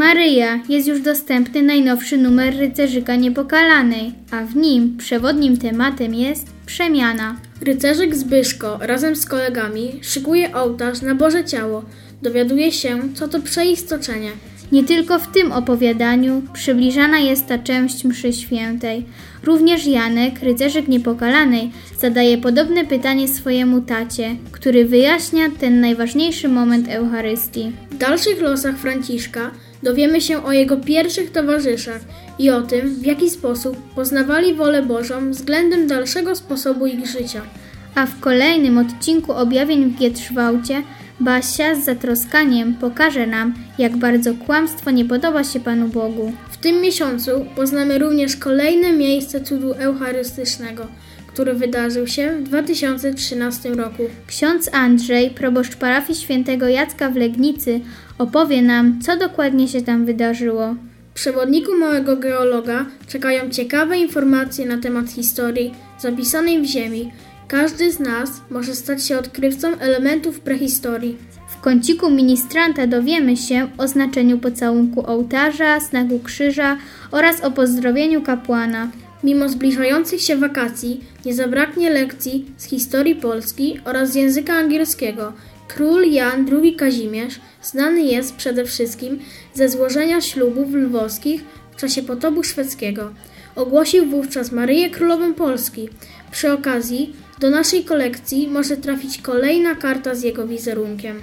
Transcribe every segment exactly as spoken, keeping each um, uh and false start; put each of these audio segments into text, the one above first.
Maryja, jest już dostępny najnowszy numer Rycerzyka Niepokalanej, a w nim przewodnim tematem jest przemiana. Rycerzyk Zbyszko razem z kolegami szykuje ołtarz na Boże Ciało. Dowiaduje się, co to przeistoczenie. Nie tylko w tym opowiadaniu przybliżana jest ta część mszy świętej. Również Janek, Rycerzyk Niepokalanej, zadaje podobne pytanie swojemu tacie, który wyjaśnia ten najważniejszy moment Eucharystii. W dalszych losach Franciszka dowiemy się o jego pierwszych towarzyszach i o tym, w jaki sposób poznawali wolę Bożą względem dalszego sposobu ich życia. A w kolejnym odcinku Objawień w Gietrzwałcie Basia z zatroskaniem pokaże nam, jak bardzo kłamstwo nie podoba się Panu Bogu. W tym miesiącu poznamy również kolejne miejsce cudu eucharystycznego, który wydarzył się w dwa tysiące trzynastym roku. Ksiądz Andrzej, proboszcz parafii świętego Jacka w Legnicy, opowie nam, co dokładnie się tam wydarzyło. W przewodniku małego geologa czekają ciekawe informacje na temat historii zapisanej w ziemi. Każdy z nas może stać się odkrywcą elementów prehistorii. W kąciku ministranta dowiemy się o znaczeniu pocałunku ołtarza, znaku krzyża oraz o pozdrowieniu kapłana. Mimo zbliżających się wakacji nie zabraknie lekcji z historii Polski oraz z języka angielskiego. Król Jan drugi Kazimierz znany jest przede wszystkim ze złożenia ślubów lwowskich w czasie potopu szwedzkiego. Ogłosił wówczas Maryję Królową Polski. Przy okazji do naszej kolekcji może trafić kolejna karta z jego wizerunkiem.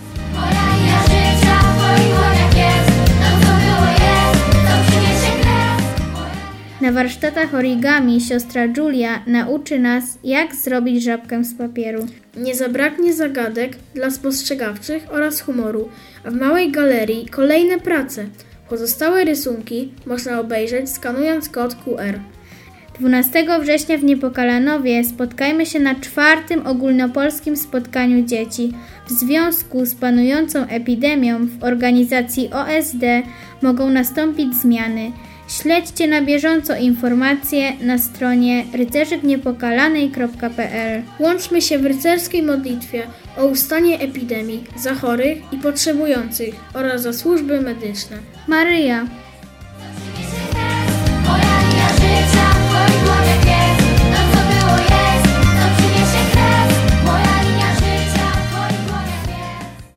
Na warsztatach origami siostra Julia nauczy nas, jak zrobić żabkę z papieru. Nie zabraknie zagadek dla spostrzegawczych oraz humoru, a w małej galerii kolejne prace. Pozostałe rysunki można obejrzeć skanując kod Q R. dwunastego września w Niepokalanowie spotkajmy się na czwartym ogólnopolskim spotkaniu dzieci. W związku z panującą epidemią w organizacji O S D mogą nastąpić zmiany. Śledźcie na bieżąco informacje na stronie rycerzyk niepokalanej kropka p l. Łączmy się w rycerskiej modlitwie o ustanie epidemii, za chorych i potrzebujących oraz za służby medyczne. Maryja,